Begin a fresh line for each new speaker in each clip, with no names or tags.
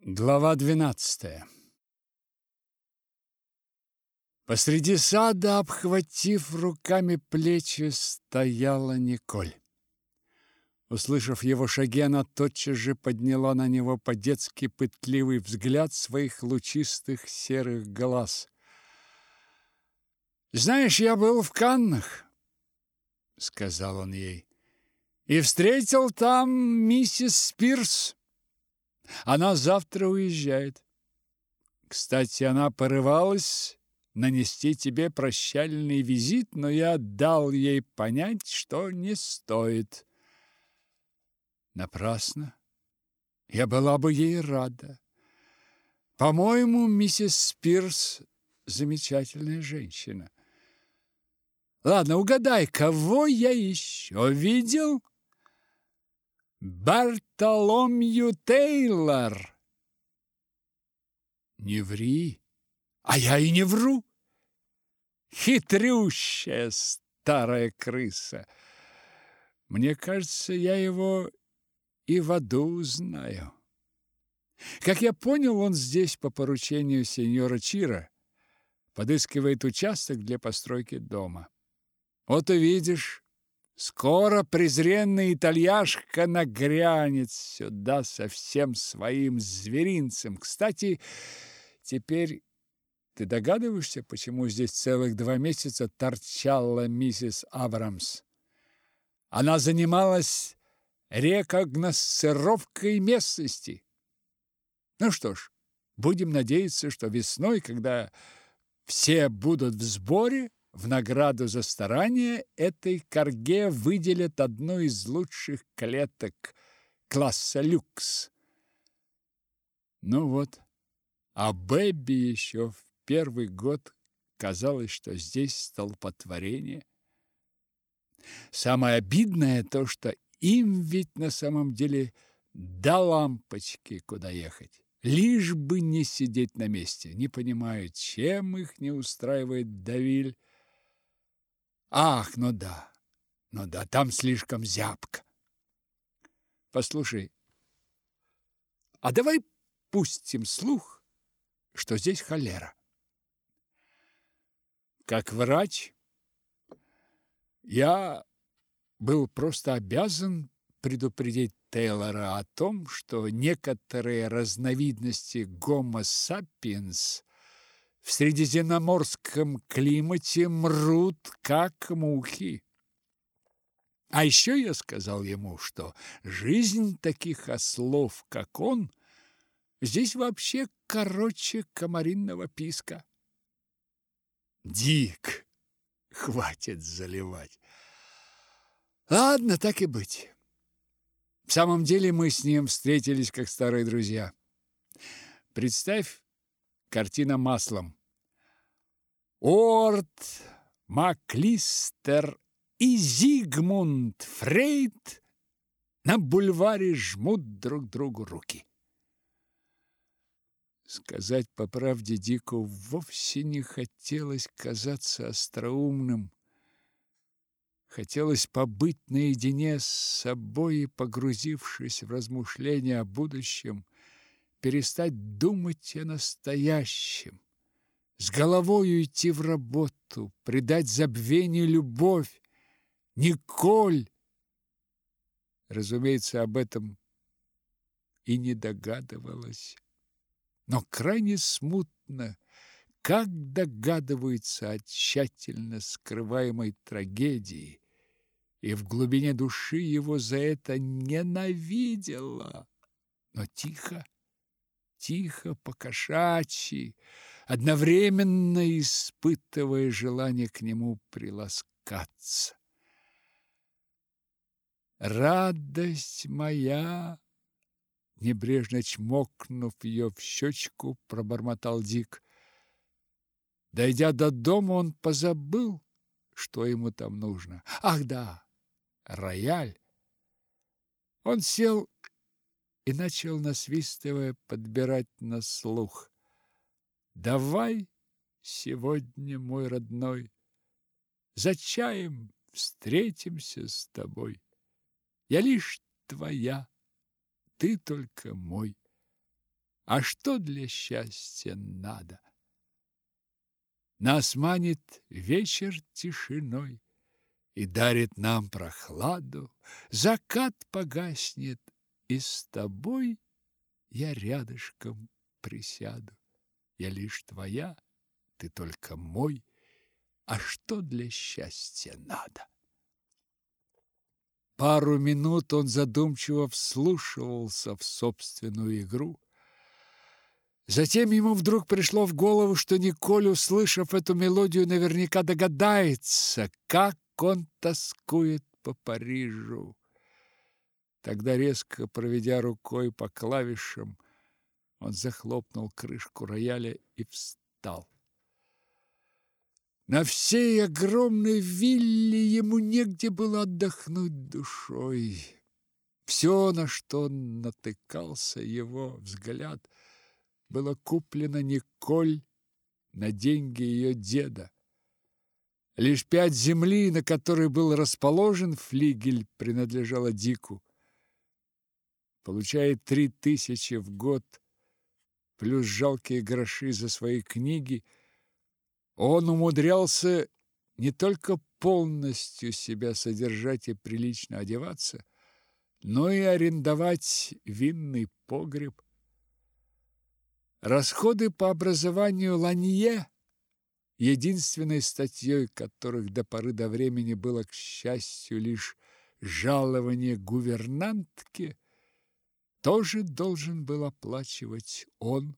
Глава 12. Посреди сада, обхватив руками плечи, стояла Николь. Услышав его шаги, она тотчас же подняла на него по-детски пытливый взгляд своих лучистых серых глаз. «Знаешь, я был в Каннах», — сказал он ей, — «и встретил там миссис Спирс. Она завтра уезжает. Кстати, она порывалась нанести тебе прощальный визит, но я дал ей понять, что не стоит». Напрасно. Я была бы ей рада. По-моему, миссис Спирс замечательная женщина. Ладно, угадай, кого я еще видел? Бартоломью Тейлор. Не ври. А я и не вру. Хитрющая старая крыса. Мне кажется, я его и в аду знаю. Как я понял, он здесь по поручению сеньора Чиро подыскивает участок для постройки дома. Вот увидишь, скоро презренный итальяшка нагрянет сюда со всем своим зверинцем. Кстати, теперь ты догадываешься, почему здесь целых 2 месяца торчала миссис Абрамс? Она занималась рекогносцировкой местности. Ну что ж, будем надеяться, что весной, когда все будут в сборе, в награду за старание этой карге выделят одну из лучших клеток класса люкс. Ну вот, а Бэбби еще в первый год казалось, что здесь столпотворение. Самое обидное то, что им ведь на самом деле до лампочки куда ехать. Лишь бы не сидеть на месте. Не понимаю, чем их не устраивает Давиль. Ах, ну да, там слишком зябко. Послушай, а давай пустим слух, что здесь холера. Как врач, я был просто обязан предупредить Тейлора о том, что некоторые разновидности Homo sapiens в средиземноморском климате мрут, как мухи. А еще я сказал ему, что жизнь таких ослов, как он, здесь вообще короче комаринного писка. Дик, хватит заливать. Ладно, так и быть. В самом деле мы с ним встретились как старые друзья. Представь, картина маслом. Орт Маклистер и Зигмунд Фрейд на бульваре жмут друг другу руки. Сказать по правде, Дику вовсе не хотелось казаться остроумным. Хотелось побыть наедине с собой и, погрузившись в размышления о будущем, перестать думать о настоящем, с головой идти в работу, предать забвению любовь. Николь, разумеется, об этом и не догадывалась, но крайне смутно, как догадывается о тщательно скрываемой трагедии, и в глубине души его за это ненавидела, но тихо, по-кошачьи, одновременно испытывая желание к нему приласкаться. «Радость моя!» Небрежно чмокнув ее в щечку, пробормотал Дик. Дойдя до дома, он позабыл, что ему там нужно. Ах да, рояль. Он сел и начал, насвистывая, подбирать на слух. «Давай сегодня, мой родной, за чаем встретимся с тобой. Я лишь твоя, ты только мой. А что для счастья надо? Нас манит вечер тишиной и дарит нам прохладу. Закат погаснет, и с тобой я рядышком присяду. Я лишь твоя, ты только мой. А что для счастья надо? Пару минут он задумчиво вслушивался в собственную игру. Затем ему вдруг пришло в голову, что Николь, услышав эту мелодию, наверняка догадается, как он тоскует по Парижу. Тогда, резко проведя рукой по клавишам, он захлопнул крышку рояля и встал. На всей огромной вилле ему негде было отдохнуть душой. Все, на что натыкался его взгляд, было куплено Николь на деньги ее деда. Лишь 5 земли, на которой был расположен флигель, принадлежало Дику. Получая 3000 в год, плюс жалкие гроши за свои книги, он умудрялся не только полностью себя содержать и прилично одеваться, но и арендовать винный погреб. Расходы по образованию Ланье, единственной статьей которых до поры до времени было, к счастью, лишь жалование гувернантки, тоже должен был оплачивать он.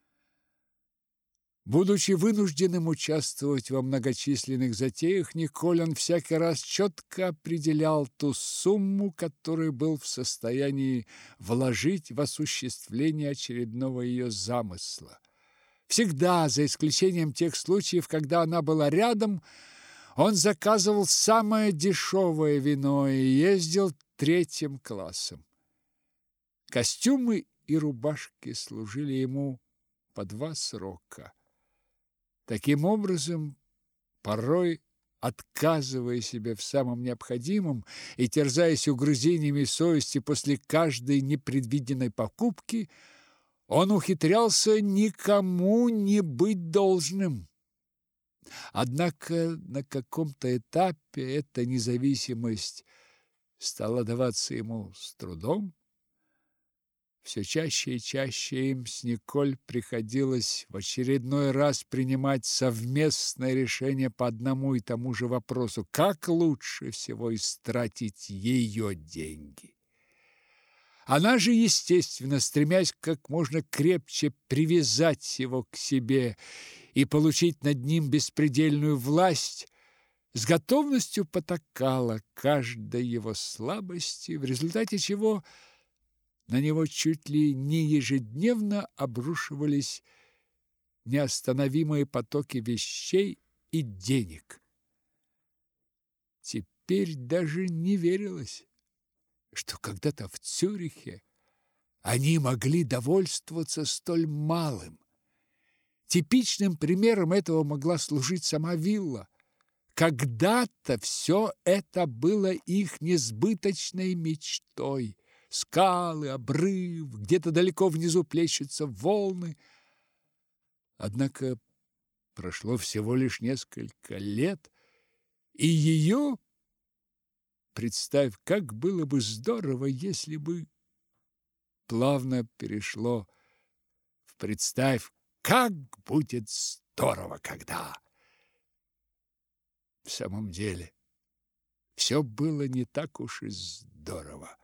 Будучи вынужденным участвовать во многочисленных затеях, Николь он всякий раз четко определял ту сумму, которую был в состоянии вложить в осуществление очередного ее замысла. Всегда, за исключением тех случаев, когда она была рядом, он заказывал самое дешевое вино и ездил 3-м классом. Костюмы и рубашки служили ему по 2 срока. Таким образом, порой отказывая себе в самом необходимом и терзаясь угрызениями совести после каждой непредвиденной покупки, он ухитрялся никому не быть должным. Однако на каком-то этапе эта независимость стала даваться ему с трудом. Все чаще и чаще им с Николь приходилось в очередной раз принимать совместное решение по одному и тому же вопросу: как лучше всего истратить ее деньги. Она же, естественно, стремясь как можно крепче привязать его к себе и получить над ним беспредельную власть, с готовностью потакала каждой его слабости, в результате чего на него чуть ли не ежедневно обрушивались неостановимые потоки вещей и денег. Теперь даже не верилось, что когда-то в Цюрихе они могли довольствоваться столь малым. Типичным примером этого могла служить сама вилла. Когда-то все это было их несбыточной мечтой. Скалы, обрыв, где-то далеко внизу плещутся волны. Однако прошло всего лишь несколько лет, и ее, представь, как было бы здорово, если бы, плавно перешло в представь, как будет здорово, когда. В самом деле, все было не так уж и здорово.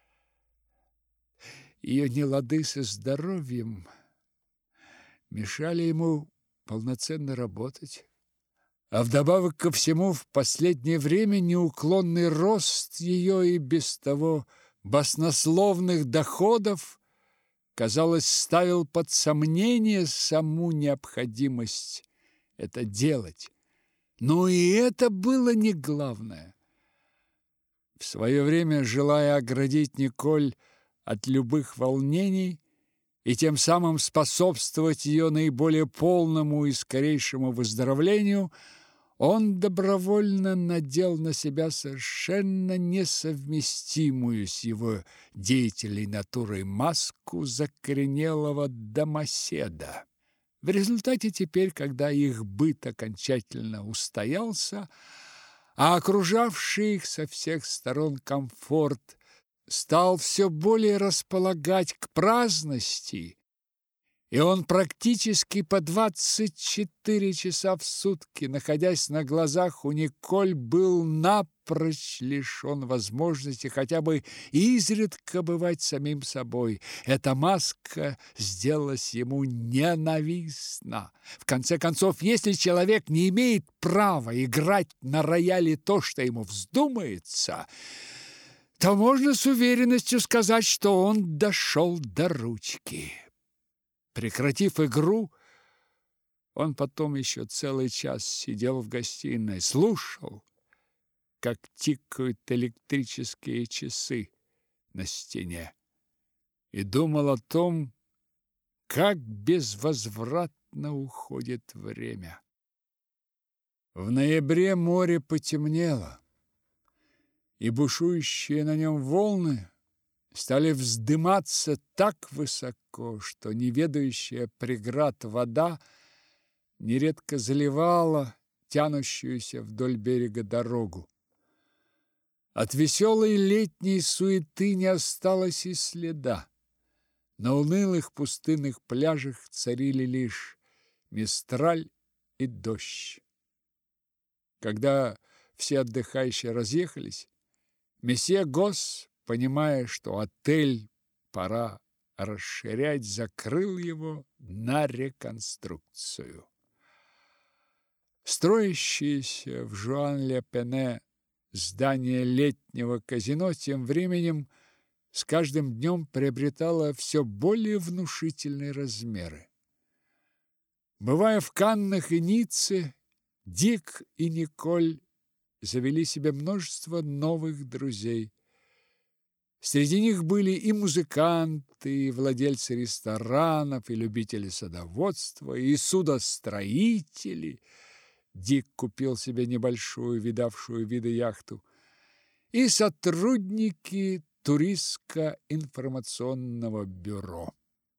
Ее нелады со здоровьем мешали ему полноценно работать. А вдобавок ко всему, в последнее время неуклонный рост ее и без того баснословных доходов, казалось, ставил под сомнение саму необходимость это делать. Но и это было не главное. В свое время, желая оградить Николь от любых волнений и тем самым способствовать ее наиболее полному и скорейшему выздоровлению, он добровольно надел на себя совершенно несовместимую с его деятельной натурой маску закоренелого домоседа. В результате теперь, когда их быт окончательно устоялся, а окружавший их со всех сторон комфорт стал все более располагать к праздности, и он практически по 24 часа в сутки, находясь на глазах у Николь, был напрочь лишен возможности хотя бы изредка бывать самим собой. Эта маска сделалась ему ненавистна. В конце концов, если человек не имеет права играть на рояле то, что ему вздумается, то можно с уверенностью сказать, что он дошел до ручки. Прекратив игру, он потом еще целый час сидел в гостиной, слушал, как тикают электрические часы на стене, и думал о том, как безвозвратно уходит время. В ноябре море потемнело, и бушующие на нем волны стали вздыматься так высоко, что неведающая преград вода нередко заливала тянущуюся вдоль берега дорогу. От веселой летней суеты не осталось и следа. На унылых пустынных пляжах царили лишь мистраль и дождь. Когда все отдыхающие разъехались, месье Госс, понимая, что отель пора расширять, закрыл его на реконструкцию. Строящееся в Жуан-ле-Пене здание летнего казино тем временем с каждым днем приобретало все более внушительные размеры. Бывая в Каннах и Ницце, Дик и Николь завели себе множество новых друзей. Среди них были и музыканты, и владельцы ресторанов, и любители садоводства, и судостроители. Дик купил себе небольшую, видавшую виды яхту, и сотрудники туристско-информационного бюро.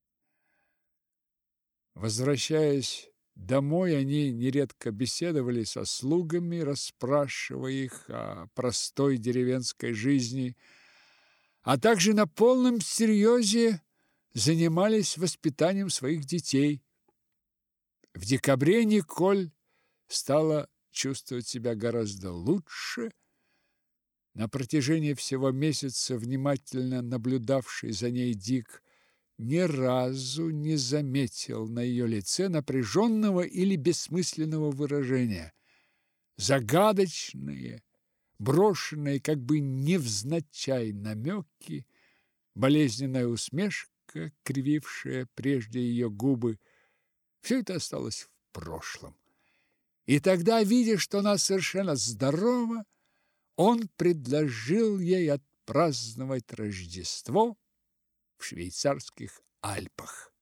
Возвращаясь домой, они нередко беседовали со слугами, расспрашивая их о простой деревенской жизни, а также на полном серьезе занимались воспитанием своих детей. В декабре Николь стала чувствовать себя гораздо лучше. На протяжении всего месяца внимательно наблюдавший за ней Дик ни разу не заметил на ее лице напряженного или бессмысленного выражения. Загадочные, брошенные как бы невзначай намеки, болезненная усмешка, кривившая прежде ее губы, все это осталось в прошлом. И тогда, видя, что она совершенно здорова, он предложил ей отпраздновать Рождество в швейцарских Альпах.